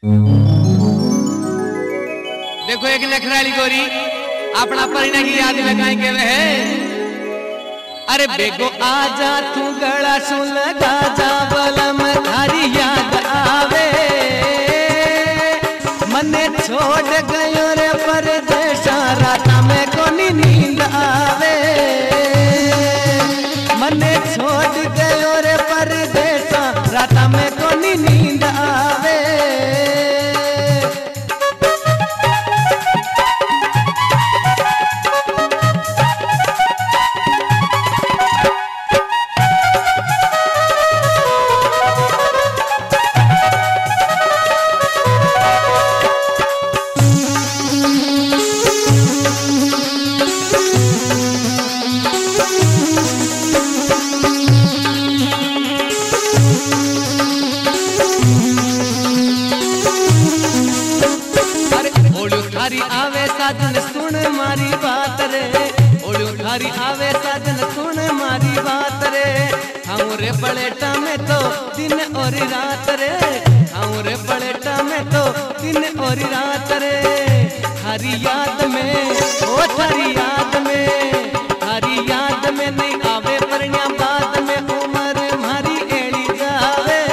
देखो एक नखराली गोरी अपना परिणय की याद में गाय के है, अरे बेगो आजा तू गला सुन लगा जा बलम थारी याद आवे, मने छोड़ गयो रे परदेसा रात में कोनी नींद आवे, मने छोड़ गयो रे परदेसा रात में कोनी नींद आवे। थारी आवे साजन सुन मारी बात रे, ओड़ो थारी आवे साजन सुन मारी बात रे, खाऊं रे पलेटा में तो दिन और रात रे, खाऊं रे पलेटा में तो दिन और रात रे, थारी याद में ओ थारी याद में, थारी याद में नहीं आवे परण्या बाद में उम्र मारी एड़ी जावे,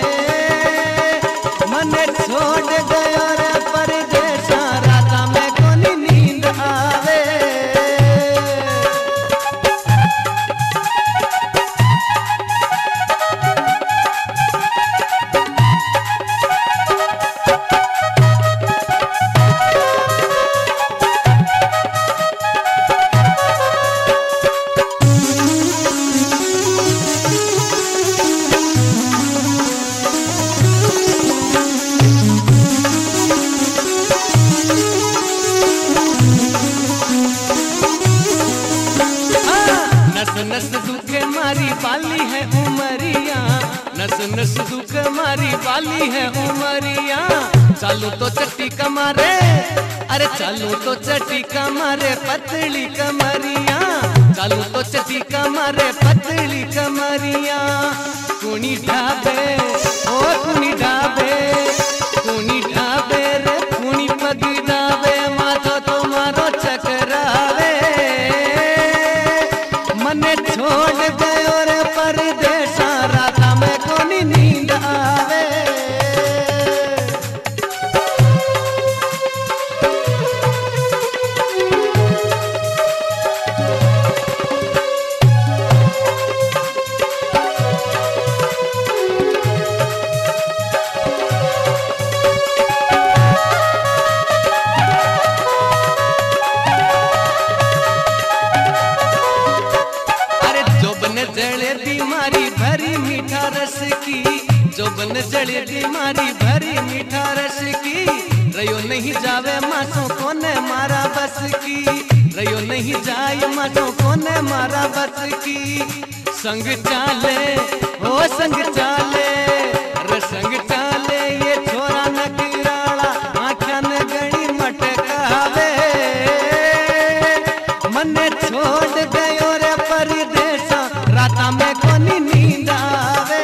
मने छोड़ गयो रे परदेसा राता में कोनी नींद आवे। नस दुख मारी बाली है उमरिया, नस नस दुख मारी बाली है उमरिया, चालू तो चट्टी कमारे, अरे चालू तो चट्टी कमारे पतली कमरिया, चालू तो चट्टी कमारे पतली कमरिया, कुनी ढाबे ओ कुनी ढाबे, कुनी ढाबे रे कुनी पग ढाबे, माथो तुम्हारो चकरावे, मने छोड़ गयो रे परदेसा राता में कोनी नींद आवे। जले बीमारी भरी मीठा रस की, जोबन जले बीमारी भरी मीठा रस की, रयो नहीं जावे मासों कोने मारा बस की, रयो नहीं जाए मासों कोने मारा बस की, संग चाले ओ संग चाले रे संग चाले ये छोरा नगराला आँखा न गणी मटकावे, मने छोड़ गयो रे परदेसा राता में कोनी नींद आवे।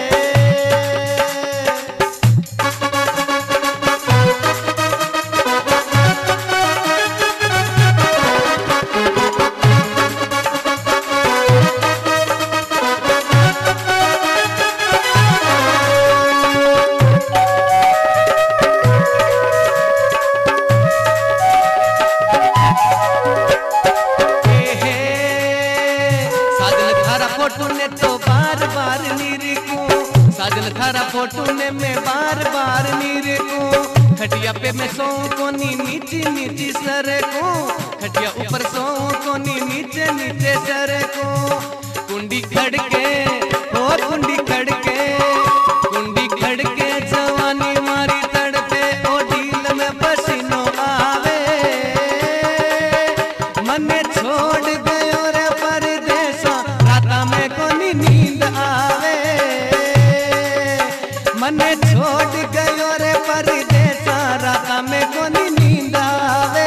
फोटो ने तो बार बार निरखूं, साजन थारा फोटो ने मैं बार बार निरखूं, खटिया पे मैं सोऊं कोनी नीचे नीचे सर को, खटिया ऊपर सोऊं कोनी नीचे नीचे सर को, कुंडी खड़के ओ कुंडी खड़के, कुंडी खड़के जवानी मारी तड़पे ओ ढील में पसीनो आवे, मने छोड़ गयो रे परदेसा राता में कोनी नींद आवे, मने छोड़ गयो रे परदेसा राता में कोनी नींद आवे।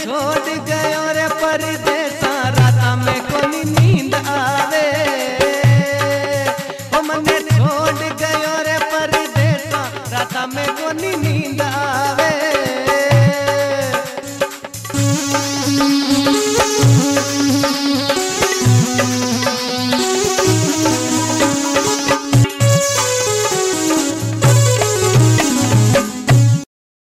छोड़ गयो रे परदेसा राता में कोनी नींद आवे ओ मने छोड़ गयो रे परदेसा राता में कोनी नींद आवे।